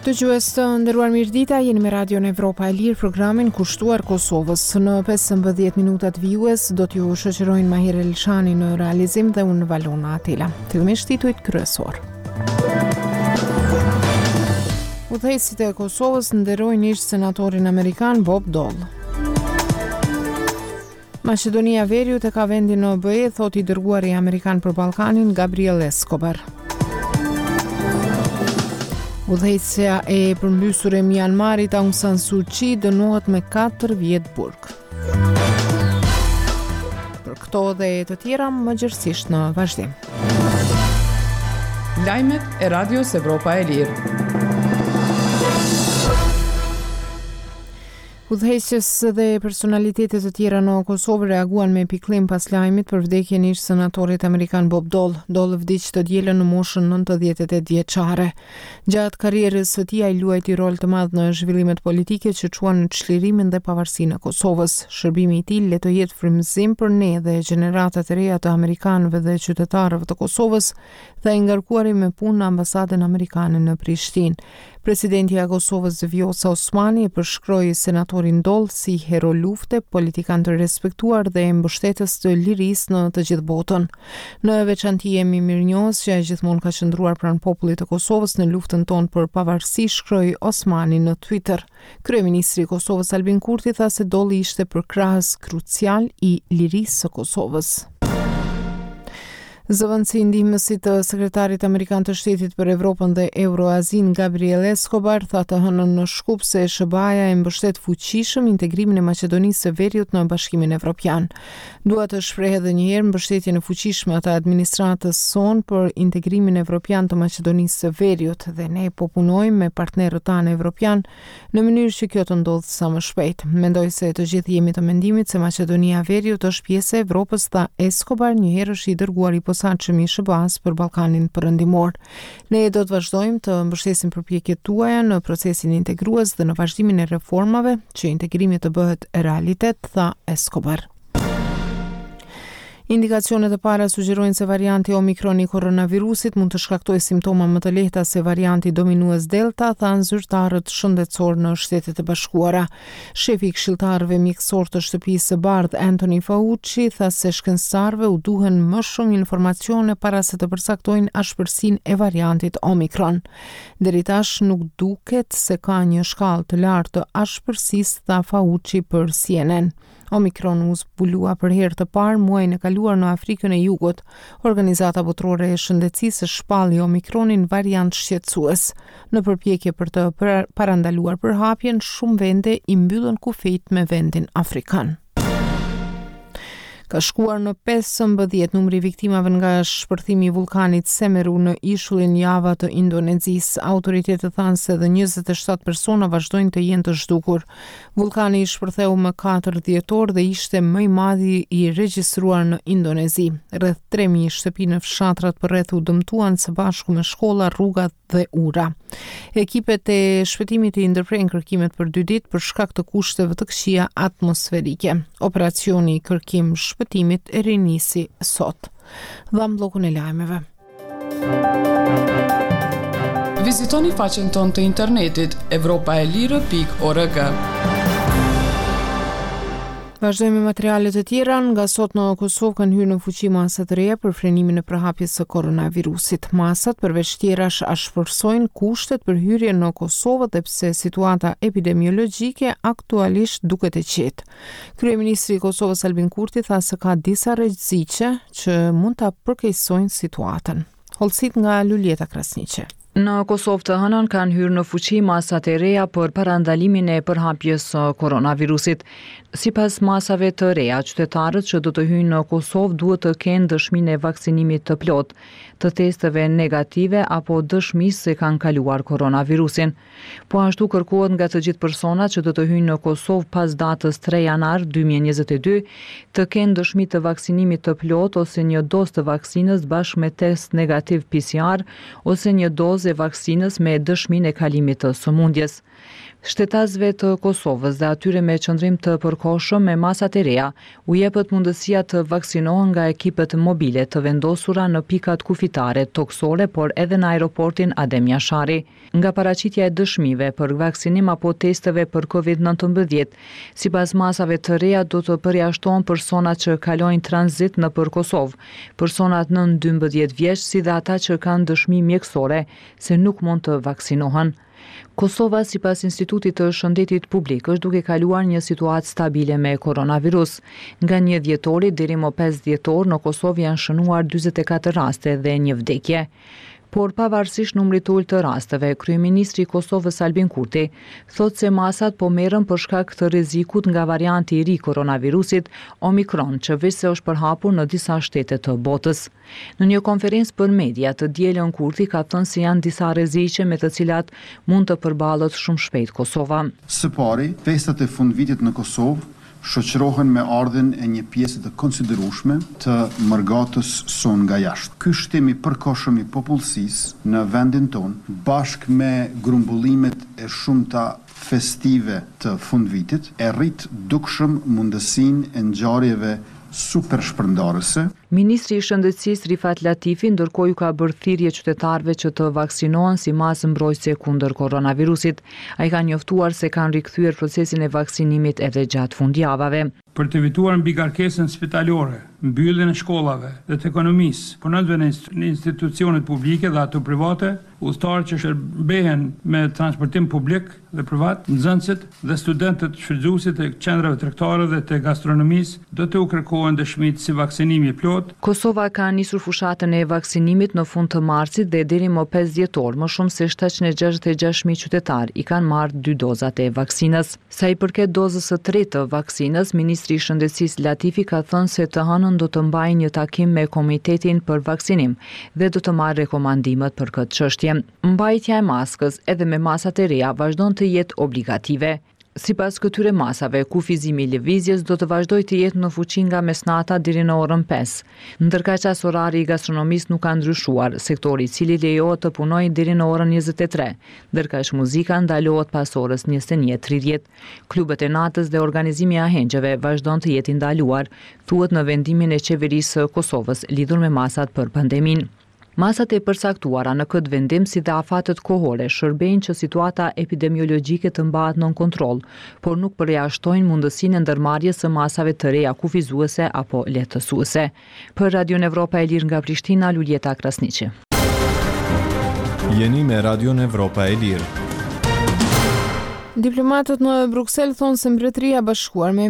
Dëgjues të nderuar mirëdita, jeni me Radion Evropa e Lirë, programin kushtuar Kosovës. Në 15 minutat vijues do t'ju shoqërojnë Mahir Elshani në realizim dhe unë Valona Atila. Fillimisht titujt kryesor. Udhëheqësit e Kosovës nderojnë ish senatorin amerikan Bob Dole. Maqedonia Veriut e ka vendin në OBE, thot I dërguari amerikan për Ballkanin Gabriel Escobar. Udhëheqësja e përmbysur e Myanmarit Aung San Suu Kyi dënohet me 4 vjet burg. Për këto dhe të tjera më gjërësisht në vazhdim. Lajmet e Radios Evropa e Lirë. Udhëheqës dhe personalitetet të tjera në Kosovë reaguan me pikëllim pas lajmit për vdekjen e senatorit amerikan Bob Dole. Dole vdiq të dielën në moshën 98 vjeçare. Gjatë karrierës së tij ai luajti rol të madh në zhvillimet politike që çuan në çlirimin dhe pavarësinë e Kosovës. Shërbimi I tij le të jetë frymëzim për ne dhe gjeneratat e reja të amerikanëve dhe qytetarëve të Kosovës, tha I ngarkuari me punë në ambasadën amerikane në Prishtinë. Presidenti I Kosovës Vjosa Osmani e përshkroi senatorin Dole si hero lufte, politikan të respektuar dhe mbështetës të lirisë në të gjithë botën. Në veçanti jemi mirënjohës që ai gjithmonë ka qëndruar pranë popullit të Kosovës në luftën tonë për pavarësi, shkroi Osmani në Twitter. Kryeministri I Kosovës Albin Kurti tha se Dole ishte përkrahës krucial I lirisë së Kosovës. Zëvendësi ndihmësit të sekretarit amerikan të shtetit për Evropën dhe Euroazin Gabriel Escobar tha të hënën në Shkup se SBA-ja e mbështet fuqishëm integrimin e Maqedonisë së Veriut në Bashkimin Evropian. Dua të shpreh edhe një herë mbështetjen e fuqishme të administratës sonë për integrimin evropian të Maqedonisë së Veriut dhe ne po punojmë me partnerët tanë evropian në mënyrë që kjo të ndodhë sa më shpejt. Mendoj se të gjithë jemi të mendimit se Maqedonia e Veriut është pjesë e Evropës, tha Escobar, një herë është I dërguari posaçëm I SBA-s për Ballkanin Perëndimor. Ne do të vazhdojmë të mbështesim përpjekjet tuaja në procesin integrues dhe në vazhdimin e reformave që integrimi të bëhet realitet, tha Escobar. Indikacionet e para sugjerojnë se varianti Omikron I koronavirusit mund të shkaktojë simptoma më të lehta se varianti dominues Delta, thanë zyrtarët shëndetësor në Shtetet e Bashkuara. Shefi I këshilltarëve mjekësor të Shtëpisë së Bardhë Anthony Fauci tha se shkencëtarëve u duhen më shumë informacione para se të përcaktojnë ashpërsinë e variantit Omikron. Deri tash nuk duket se ka një shkallë të lartë të ashpërsisë, tha Fauci për CNN. Omikron u zbulua për herë të parë muajin e kaluar në Afrikën e Jugut. Organizata Botërore e Shëndetësisë shpalli Omikronin variant shqetësues. Në përpjekje për të parandaluar përhapjen, shumë vende I mbyllën kufijt me vendin afrikan. Ka shkuar në 15 numri I viktimave nga shpërthimi I vulkanit Semeru në ishullin Java të Indonezisë. Autoritetet thanë se edhe 27 persona vazhdojnë të jenë të zhdukur. Vulkani I shpërtheu më 4 dhjetor dhe ishte më I madhi I regjistruar në Indonezi. Rreth 3000 shtëpi në fshatrat përreth u dëmtuan së bashku me shkolla, rrugat dhe ura. Ekipet e shpëtimit I ndërprejnë kërkimet për 2 ditë për shkak të kushteve të këqija atmosferike. Operacioni I kërkim shpëtimit e rinisi sot. Dham bllokun e lajmeve. Vizitoni faqen tonë të internetit evropaelire.org. Vazhdojmë me materiale të tjera. Nga sot në Kosovë kanë hyrë në fuqi masa të reja për frenimin e përhapjes së koronavirusit. Masat përveç tjerash ashpërsojnë kushtet për hyrje në Kosovë dhe pse situata epidemiologjike aktualisht duket e qetë. Kryeministri I Kosovës Albin Kurti tha se ka disa rreziqe që mund ta përkeqësojnë situatën. Hollësit nga Luljeta Krasniqe. Në Kosovë të hënën kanë hyrë në fuqi masat e reja për parandalimin e përhapjes së koronavirusit. Sipas masave të reja, qytetarët që do të hyjnë në Kosovë duhet të kenë dëshminë e vaksinimit të plot, të testeve negative apo dëshmi se kanë kaluar koronavirusin. Po ashtu kërkohet nga të gjithë personat që do të hyjnë në Kosovë pas datës 3 janar 2022 të kenë dëshmi të vaksinimit të plot ose një dozë të vaksinës bashkë me test negativ PCR ose një dozë dozë e vaksinës me dëshminë e kalimit të sëmundjes. Shtetasëve të Kosovës dhe atyre me qëndrim të përkohshëm me masat e reja u jepet mundësia të vaksinohen nga ekipet mobile të vendosura në pikat kufitare toksore, por edhe në aeroportin Adem Jashari. Nga paraqitja e dëshmive për vaksinim apo testeve për COVID-19, sipas masave të reja do të përjashtohen personat që kalojnë tranzit nëpër Kosovë, personat nën 12 vjeç si dhe ata që kanë dëshmi mjekësore se nuk mund të vaksinohen. Kosova, sipas Institutit të Shëndetit Publik, është duke kaluar një situatë stabile me koronavirus. Nga 1 dhjetori deri më 5 dhjetor në Kosovë janë shënuar 44 raste dhe 1 vdekje. Por pavarësisht numrit të ulët të rasteve, kryeministri i Kosovës Albin Kurti thotë se masat po merren për shkak të rrezikut nga varianti i ri koronavirusit Omikron, që veç se është përhapur në disa shtete të botës. Në një konferencë për media të dielën Kurti ka thënë se janë disa rreziqe me të cilat mund të përballet shumë shpejt Kosova. Së pari, festat e fundvitit në Kosovë shoqërohen me ardhin e një pjesë të konsiderueshme të mërgatës son nga jashtë. Ky shtim i përkohshëm i popullsisë në vendin tonë, bashkë me grumbullimet e shumta festive të fundvitit, e rrit dukshëm mundësinë e ngjarjeve super shpërndarëse. Ministri i Shëndetësisë Rifat Latifi ndërkohë ka bërë thirrje qytetarëve që të vaksinohen si masë mbrojtëse kundër koronavirusit. Ai ka njoftuar se kanë rikthyer procesin e vaksinimit edhe gjatë fundjavave. Për të evituar mbigarkesën spitalore, mbylljen e shkollave dhe të ekonomisë, punonësve në institucionet publike dhe ato private, udhëtarët që shërbehen me transportim publik dhe privat, nxënësit dhe studentët shfrytëzuesit të qendrave tregtare dhe të gastronomisë do të u kërkohen dëshmitë si vaksinimi i plot. Kosova ka nisur fushatën e vaksinimit në fund të marsit dhe deri më 5 dhjetor, më shumë se 766.000 qytetar i kanë marrë 2 dozat e vaksinës. Sa i përket dozës së tretë të vaksinës, Ministri i Shëndetësisë Latifi ka thënë se të hënën do të mbajë një takim me Komitetin për Vaksinim dhe do të marrë rekomandimet për këtë çështje. Mbajtja e maskës edhe me masat e reja vazhdon të jetë obligative. Sipas këtyre masave, kufizimi i lëvizjes do të vazhdojë të jetë në fuqi nga mesnata deri në orën 5. Ndërkaq as orari i gastronomisë nuk ka ndryshuar, sektori i cili lejohet të punojë deri në orën 23, ndërkaq muzika ndalohet pas orës 21:30. Klubet e natës dhe organizimi i ahengjeve vazhdon të jetë i ndaluar, thuhet në vendimin e qeverisë së Kosovës lidhur me masat për pandeminë. Masat e përcaktuara në këtë vendim si dhe afatet kohore shërbejnë që situata epidemiologjike të mbahet nën kontroll, por nuk përjashtojnë mundësinë e ndërmarrjes së masave të reja kufizuese apo lehtësuese. Për Radio Evropa e Lirë nga Prishtina, Luljeta Krasniqi. Jeni me Radio Evropa e Lirë. Diplomatët në Bruksel thonë se Mbretëria e Bashkuar me